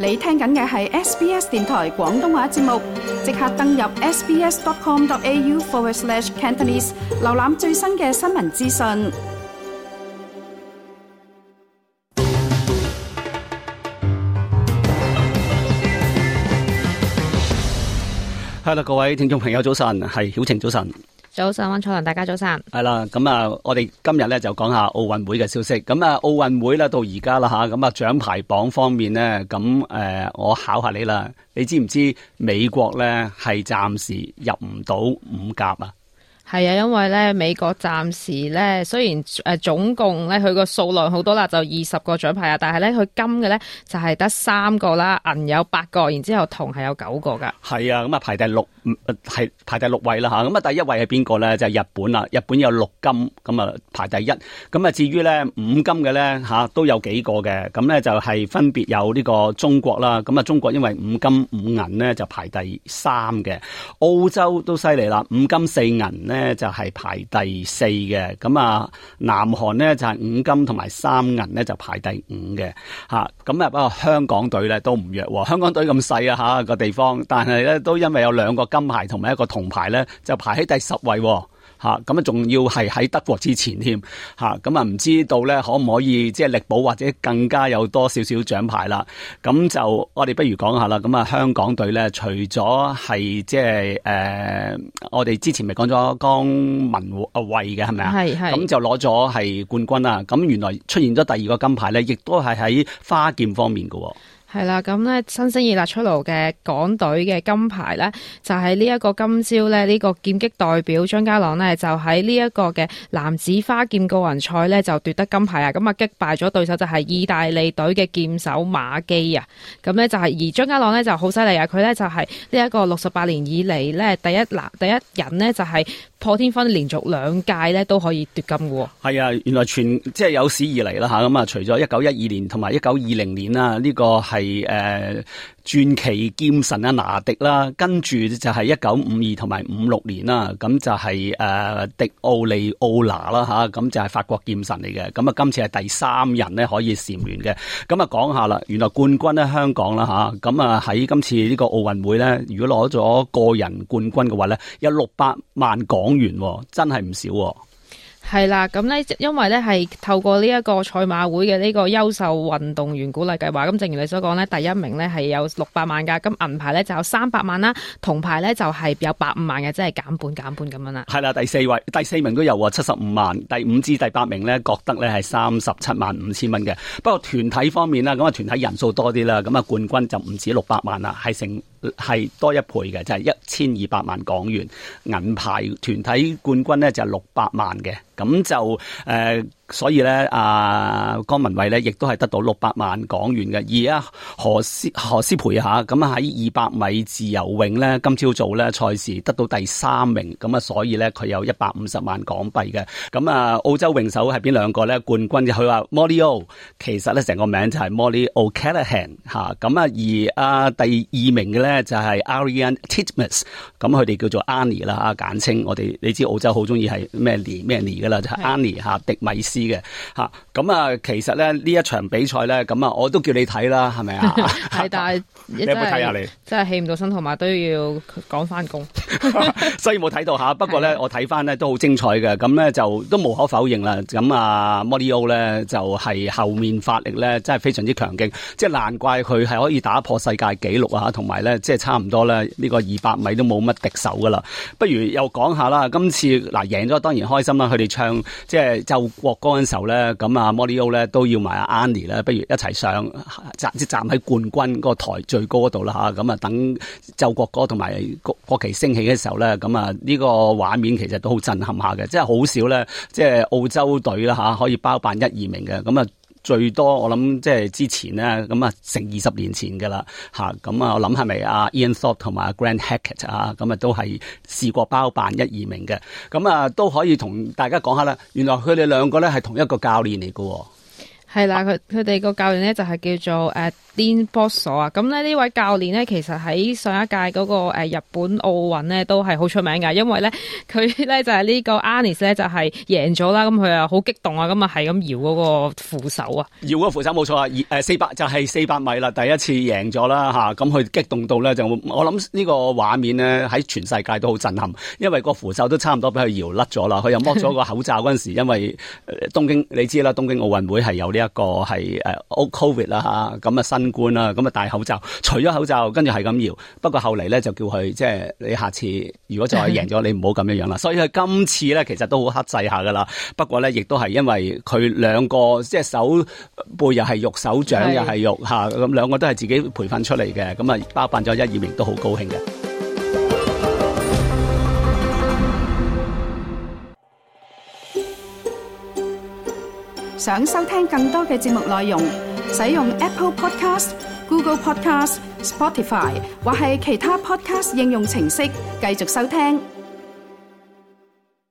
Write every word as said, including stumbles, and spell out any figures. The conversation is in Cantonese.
你聽緊嘅係 S B S 電台廣東話節目，即刻登入 sbs.com.au forward slash Cantonese， 瀏覽最新嘅新聞資訊。 係啦，各位聽眾朋友早晨，係曉晴早晨。 早晨，溫楚良，大家早晨。 係啦，咁啊，我哋今日咧就講下奧運會嘅消息。咁啊，奧運會咧到而家啦吓，咁啊獎牌榜方面咧，咁誒、呃，我考下你啦，你知唔知美國咧係暫時入唔到五甲啊？ 係啊，因為咧美國暫時咧雖然誒總共咧佢個數量好多啦，就二十個獎牌啊，但係咧佢金嘅咧就係得三個啦，銀有八個，然之後銅係有九個噶。係啊，咁啊排第六，係排第六位啦吓。咁啊第一位係邊個咧？就係日本啦，日本有六金，咁啊排第一。咁啊至於咧五金嘅咧吓都有幾個嘅，咁咧就係分別有呢個中國啦。咁啊中國因為五金五銀咧就排第三嘅，澳洲都犀利啦，五金四銀咧。咧就係排第四嘅，咁啊南韓呢就係五金同埋三銀呢就排第五嘅，吓咁啊不過香港隊咧都唔弱，香港隊咁細啊吓個地方，但係咧都因為有兩個金牌同埋一個銅牌咧，就排喺第十位。吓咁啊，仲要係喺德國之前添，吓咁啊，唔知道咧可唔可以即係力保或者更加有多少少獎牌啦？咁就我哋不如講下啦。咁啊，香港隊咧，除咗係即係誒，我哋之前咪講咗江文啊慧嘅係咪啊？係係。咁就攞咗係冠軍啦。咁原來出現咗第二個金牌咧，亦都係喺花劍方面嘅。 係啦，咁咧新星熱辣出爐嘅港隊嘅金牌咧，就係呢一個今朝咧呢個劍擊代表張家朗呢，就喺呢一個嘅男子花劍個人賽呢，就奪得金牌啊！咁啊擊敗咗對手就係意大利隊嘅劍手馬基啊！咁呢，就係而張家朗呢，就好犀利啊！佢呢，就係呢一個六十八年以嚟呢，第一男第一人呢，就係破天荒連續兩屆呢都可以奪金嘅。係啊，原來全即係有史以嚟啦吓，咁啊除咗一九一二年同埋一九二零年啦，呢、這個係。係誒傳奇劍神啊拿迪啦，跟住就係一九五二同埋五六年啦，咁就係、是、誒、呃、迪奧利奧拿啦吓，咁就係法國劍神嚟嘅，咁啊今次係第三人咧可以蟬聯嘅，咁啊講下啦，原來冠軍咧香港啦吓，咁啊喺今次呢個奧運會咧，如果攞咗個人冠軍嘅話咧，有六百萬港元，真係唔少。 係啦，咁咧，因為咧係透過呢一個賽馬會嘅呢個優秀運動員鼓勵計劃，咁正如你所講咧，第一名咧係有六百萬噶，咁銀牌咧就有三百萬啦，銅牌咧就係有百五萬嘅，即係減半減半咁樣啦。係啦，第四位、第四名都有喎，七十五萬，第五至第八名咧，覺得咧係三十七萬五千蚊嘅。不過團體方面啦，咁啊團體人數多啲啦，咁啊冠軍就唔止六百萬啦，係成係多一倍嘅，就係一千二百萬港元。銀牌團體冠軍咧就係六百萬嘅。咁就誒、呃，所以咧，阿江文慧咧，亦都係得到六百萬港元嘅。而啊何詩何詩蓓吓，咁喺二百米自由泳咧，今朝早咧賽事得到第三名，咁啊，所以咧佢有一百五十萬港幣嘅。咁啊，澳洲泳手係邊兩個咧？冠軍就佢話 Molly O， 其實咧成個名就係 Molly O'Callaghan 吓。咁啊，而啊第二名嘅咧就係 Ariane Titmus， 咁佢哋叫做 Annie 啦，啊簡稱。我哋你知澳洲好中意係咩尼咩尼噶啦，就係 Annie 吓迪米斯嘅吓。咁啊，其實咧呢一場比賽咧，咁啊我都叫你睇啦，係咪啊？係，但係你有冇睇下你？真係起唔到身，同埋都要趕翻工，所以冇睇到吓。不過咧，我睇翻咧都好精彩嘅。咁咧就都無可否認啦。咁啊 Molly O 咧就係、是、後面發力咧真係非常之強勁，即係難怪佢係可以打破世界紀錄啊！同埋咧即係差唔多咧呢個二百米都冇乜敵手噶啦。不如又講下啦，今次嗱贏咗當然開心啦。佢哋唱即係奏國歌嗰陣時候咧，咁啊 Molly O 咧都要埋阿 Annie 咧，不如一齊上站即站喺冠軍嗰個台最高嗰度啦吓。咁啊等奏國歌同埋國國旗升起嘅時候咧，咁啊呢個畫面其實都好震撼下嘅，即係好少咧，即係澳洲隊啦吓可以包辦一二名嘅。咁啊最多我諗即係之前咧，咁啊成二十年前噶啦吓。咁啊我諗係咪阿 Ian Thorpe 同埋 Grant Hackett 啊，咁啊都係試過包辦一二名嘅。咁啊都可以同大家講下啦，原來佢哋兩個咧係同一個教練嚟噶。 係啦，佢佢哋個教練咧就係叫做誒 Dean Bosco 啊。咁咧呢位教練咧，其實喺上一屆嗰個誒日本奧運咧都係好出名噶，因為咧佢咧就係呢個 Anis 咧就係贏咗啦，咁佢啊好激動啊，咁啊係咁搖嗰個扶手啊， 搖個扶手冇錯啊，誒四百就係四百米啦，第一次贏咗啦吓，咁佢激動到咧就我諗呢個畫面咧喺全世界都好震撼，因為個扶手都差唔多俾佢搖甩咗啦，佢又剝咗個口罩嗰陣時，因為東京你知啦，東京奧運會係有呢、這個。一個係誒 Covid 啦吓，咁啊新冠啦，咁啊戴口罩，除咗口罩，跟住係咁搖。不過後嚟咧就叫佢即係你下次如果再贏咗，你唔好咁樣樣啦。所以佢今次咧其實都好克制下噶啦。不過咧亦都係因為佢兩個即係手背又係肉，手掌又係肉吓，咁兩個都係自己培訓出嚟嘅，咁啊包辦咗一二名都好高興嘅。 想收聽更多嘅節目內容，使用 Apple Podcast、Google Podcast、Spotify 或係其他 Podcast 應用程式繼續收聽。